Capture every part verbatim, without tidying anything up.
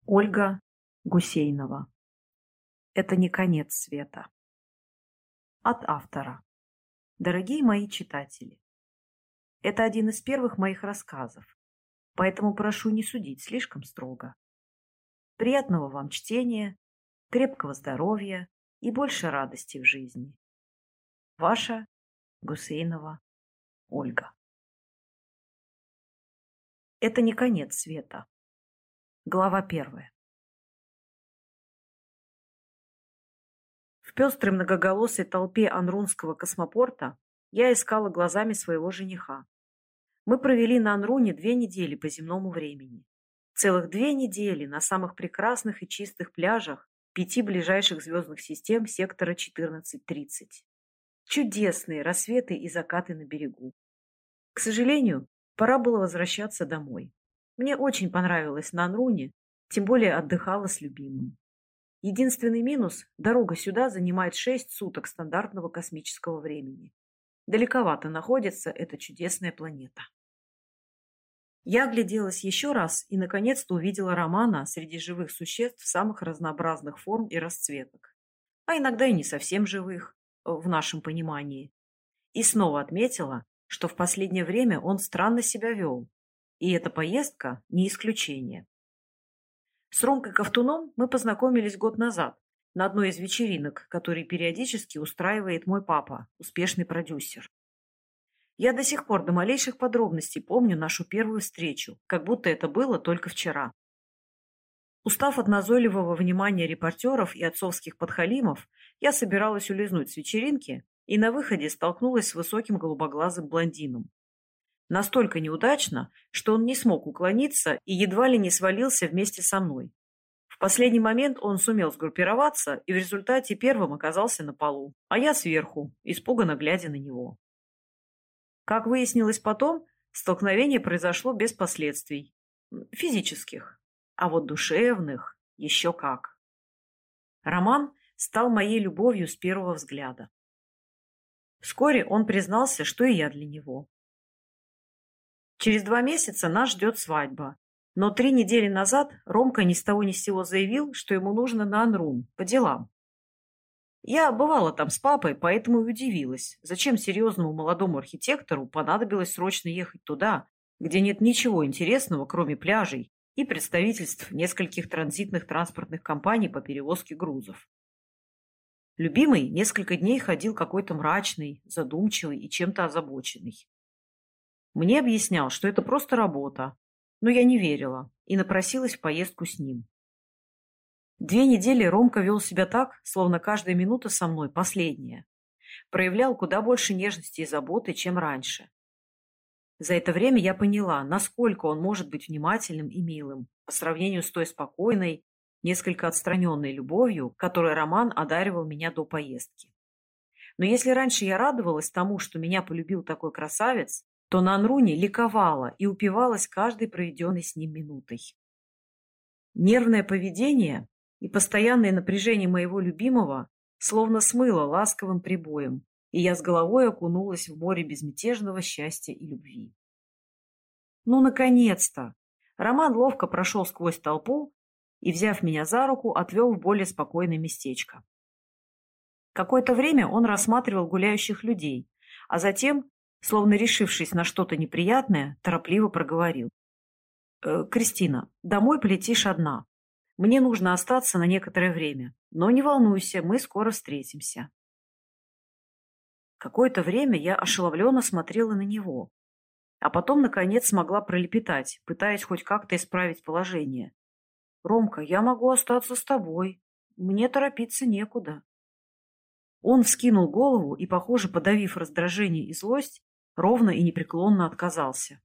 Ольга Гусейнова. Это не конец света. От автора. Дорогие мои читатели, это один из первых моих рассказов, поэтому прошу не судить слишком строго. Приятного вам чтения, крепкого здоровья и больше радости в жизни. Ваша Гусейнова Ольга. Это не конец света. Глава первая. В пестрой многоголосой толпе Анрунского космопорта я искала глазами своего жениха. Мы провели на Анруне две недели по земному времени. Целых две недели на самых прекрасных и чистых пляжах пяти ближайших звездных систем сектора четырнадцать тридцать. Чудесные рассветы и закаты на берегу. К сожалению, пора было возвращаться домой. Мне очень понравилось на Анруне, тем более отдыхала с любимым. Единственный минус – дорога сюда занимает шесть суток стандартного космического времени. Далековато находится эта чудесная планета. Я огляделась еще раз и наконец-то увидела Романа среди живых существ самых разнообразных форм и расцветок. А иногда и не совсем живых, в нашем понимании. И снова отметила, что в последнее время он странно себя вел. И эта поездка не исключение. С Ромкой Ковтуном мы познакомились год назад на одной из вечеринок, которые периодически устраивает мой папа, успешный продюсер. Я до сих пор до малейших подробностей помню нашу первую встречу, как будто это было только вчера. Устав от назойливого внимания репортеров и отцовских подхалимов, я собиралась улизнуть с вечеринки и на выходе столкнулась с высоким голубоглазым блондином. Настолько неудачно, что он не смог уклониться и едва ли не свалился вместе со мной. В последний момент он сумел сгруппироваться и в результате первым оказался на полу, а я сверху, испуганно глядя на него. Как выяснилось потом, столкновение произошло без последствий. Физических. А вот душевных еще как. Роман стал моей любовью с первого взгляда. Вскоре он признался, что и я для него. Через два месяца нас ждет свадьба. Но три недели назад Ромка ни с того ни с сего заявил, что ему нужно на Анрун, по делам. Я бывала там с папой, поэтому и удивилась, зачем серьезному молодому архитектору понадобилось срочно ехать туда, где нет ничего интересного, кроме пляжей и представительств нескольких транзитных транспортных компаний по перевозке грузов. Любимый несколько дней ходил какой-то мрачный, задумчивый и чем-то озабоченный. Мне объяснял, что это просто работа, но я не верила и напросилась в поездку с ним. Две недели Ромка вел себя так, словно каждая минута со мной последняя. Проявлял куда больше нежности и заботы, чем раньше. За это время я поняла, насколько он может быть внимательным и милым по сравнению с той спокойной, несколько отстраненной любовью, которой Роман одаривал меня до поездки. Но если раньше я радовалась тому, что меня полюбил такой красавец, то на Анруне ликовала и упивалась каждой проведенной с ним минутой. Нервное поведение и постоянное напряжение моего любимого словно смыло ласковым прибоем, и я с головой окунулась в море безмятежного счастья и любви. Ну, наконец-то! Роман ловко прошел сквозь толпу и, взяв меня за руку, отвел в более спокойное местечко. Какое-то время он рассматривал гуляющих людей, а затем, словно решившись на что-то неприятное, торопливо проговорил. «Э, «Кристина, домой полетишь одна. Мне нужно остаться на некоторое время, но не волнуйся, мы скоро встретимся». Какое-то время я ошеломленно смотрела на него, а потом, наконец, смогла пролепетать, пытаясь хоть как-то исправить положение. «Ромка, я могу остаться с тобой. Мне торопиться некуда». Он вскинул голову и, похоже, подавив раздражение и злость, ровно и непреклонно отказался.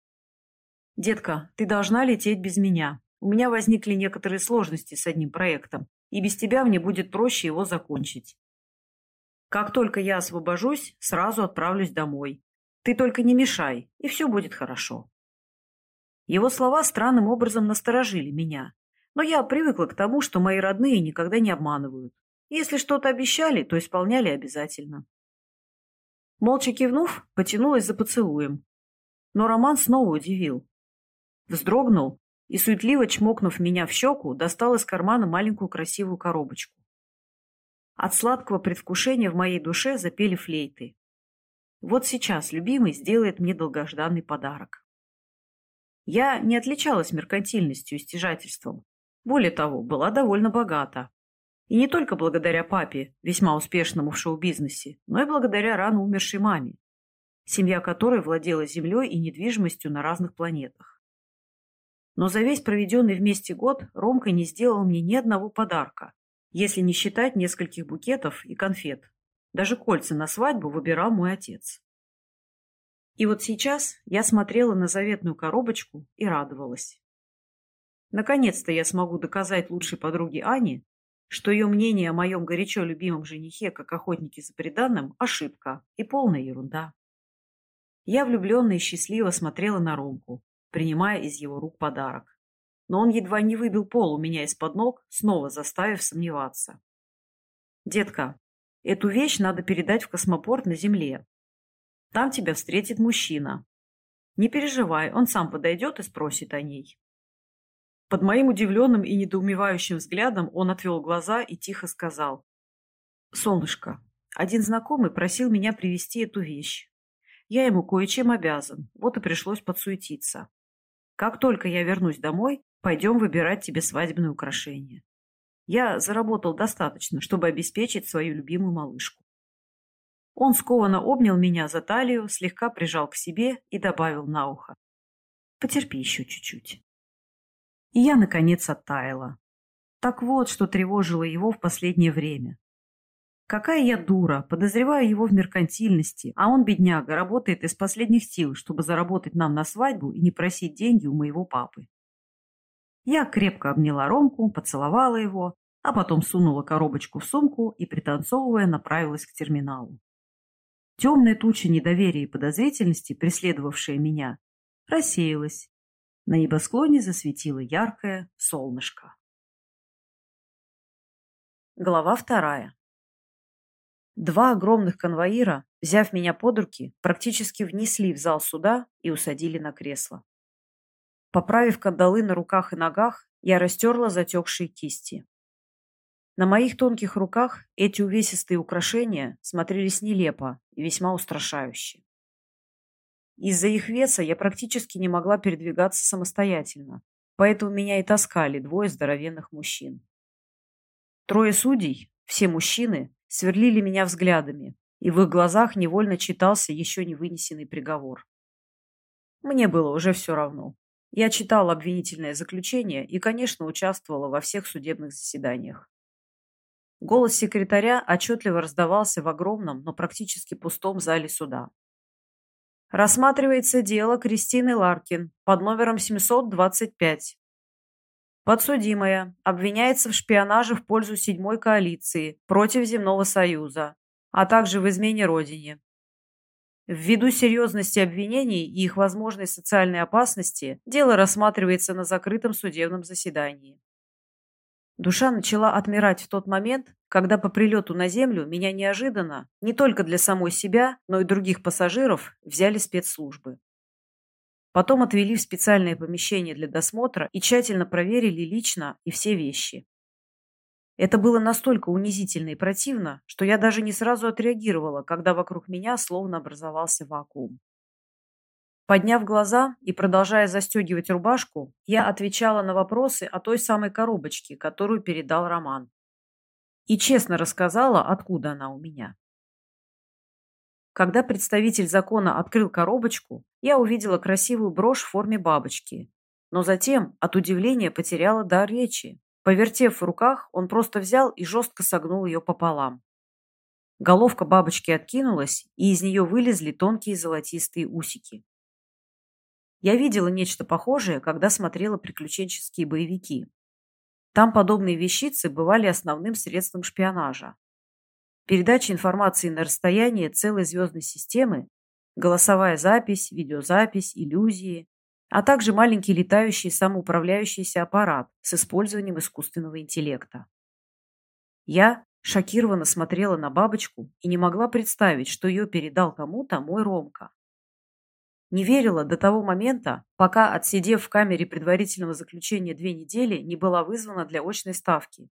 «Детка, ты должна лететь без меня. У меня возникли некоторые сложности с одним проектом, и без тебя мне будет проще его закончить. Как только я освобожусь, сразу отправлюсь домой. Ты только не мешай, и все будет хорошо». Его слова странным образом насторожили меня, но я привыкла к тому, что мои родные никогда не обманывают. Если что-то обещали, то исполняли обязательно. Молча кивнув, потянулась за поцелуем. Но Роман снова удивил. Вздрогнул и, суетливо чмокнув меня в щеку, достал из кармана маленькую красивую коробочку. От сладкого предвкушения в моей душе запели флейты. Вот сейчас любимый сделает мне долгожданный подарок. Я не отличалась меркантильностью и стяжательством. Более того, была довольно богата. И не только благодаря папе, весьма успешному в шоу-бизнесе, но и благодаря рано умершей маме, семья которой владела землей и недвижимостью на разных планетах. Но за весь проведенный вместе год Ромка не сделал мне ни одного подарка, если не считать нескольких букетов и конфет. Даже кольца на свадьбу выбирал мой отец. И вот сейчас я смотрела на заветную коробочку и радовалась. Наконец-то я смогу доказать лучшей подруге Ане, что ее мнение о моем горячо любимом женихе, как охотнике за приданным, ошибка и полная ерунда. Я влюбленно и счастливо смотрела на Ромку, принимая из его рук подарок. Но он едва не выбил пол у меня из-под ног, снова заставив сомневаться. «Детка, эту вещь надо передать в космопорт на Земле. Там тебя встретит мужчина. Не переживай, он сам подойдет и спросит о ней». Под моим удивленным и недоумевающим взглядом он отвел глаза и тихо сказал: «Солнышко, один знакомый просил меня привезти эту вещь. Я ему кое-чем обязан, вот и пришлось подсуетиться. Как только я вернусь домой, пойдем выбирать тебе свадебное украшение. Я заработал достаточно, чтобы обеспечить свою любимую малышку». Он скованно обнял меня за талию, слегка прижал к себе и добавил на ухо: «Потерпи еще чуть-чуть». И я, наконец, оттаяла. Так вот, что тревожило его в последнее время. Какая я дура, подозреваю его в меркантильности, а он, бедняга, работает из последних сил, чтобы заработать нам на свадьбу и не просить деньги у моего папы. Я крепко обняла Ромку, поцеловала его, а потом сунула коробочку в сумку и, пританцовывая, направилась к терминалу. Темная туча недоверия и подозрительности, преследовавшая меня, рассеялась. На небосклоне засветило яркое солнышко. Глава вторая. Два огромных конвоира, взяв меня под руки, практически внесли в зал суда и усадили на кресло. Поправив кандалы на руках и ногах, я растерла затекшие кисти. На моих тонких руках эти увесистые украшения смотрелись нелепо и весьма устрашающе. Из-за их веса я практически не могла передвигаться самостоятельно, поэтому меня и таскали двое здоровенных мужчин. Трое судей, все мужчины, сверлили меня взглядами, и в их глазах невольно читался еще не вынесенный приговор. Мне было уже все равно. Я читала обвинительное заключение и, конечно, участвовала во всех судебных заседаниях. Голос секретаря отчетливо раздавался в огромном, но практически пустом зале суда. Рассматривается дело Кристины Ларкин под номером семьсот двадцать пять. Подсудимая обвиняется в шпионаже в пользу седьмой коалиции против Земного Союза, а также в измене Родине. Ввиду серьезности обвинений и их возможной социальной опасности, дело рассматривается на закрытом судебном заседании. Душа начала отмирать в тот момент, когда по прилету на Землю меня неожиданно, не только для самой себя, но и других пассажиров, взяли спецслужбы. Потом отвели в специальное помещение для досмотра и тщательно проверили лично и все вещи. Это было настолько унизительно и противно, что я даже не сразу отреагировала, когда вокруг меня словно образовался вакуум. Подняв глаза и продолжая застегивать рубашку, я отвечала на вопросы о той самой коробочке, которую передал Роман. И честно рассказала, откуда она у меня. Когда представитель закона открыл коробочку, я увидела красивую брошь в форме бабочки, но затем от удивления потеряла дар речи. Повертев в руках, он просто взял и жестко согнул ее пополам. Головка бабочки откинулась, и из нее вылезли тонкие золотистые усики. Я видела нечто похожее, когда смотрела приключенческие боевики. Там подобные вещицы бывали основным средством шпионажа. Передача информации на расстояние целой звездной системы, голосовая запись, видеозапись, иллюзии, а также маленький летающий самоуправляющийся аппарат с использованием искусственного интеллекта. Я шокированно смотрела на бабочку и не могла представить, что ее передал кому-то мой Ромка. Не верила до того момента, пока, отсидев в камере предварительного заключения две недели, не была вызвана для очной ставки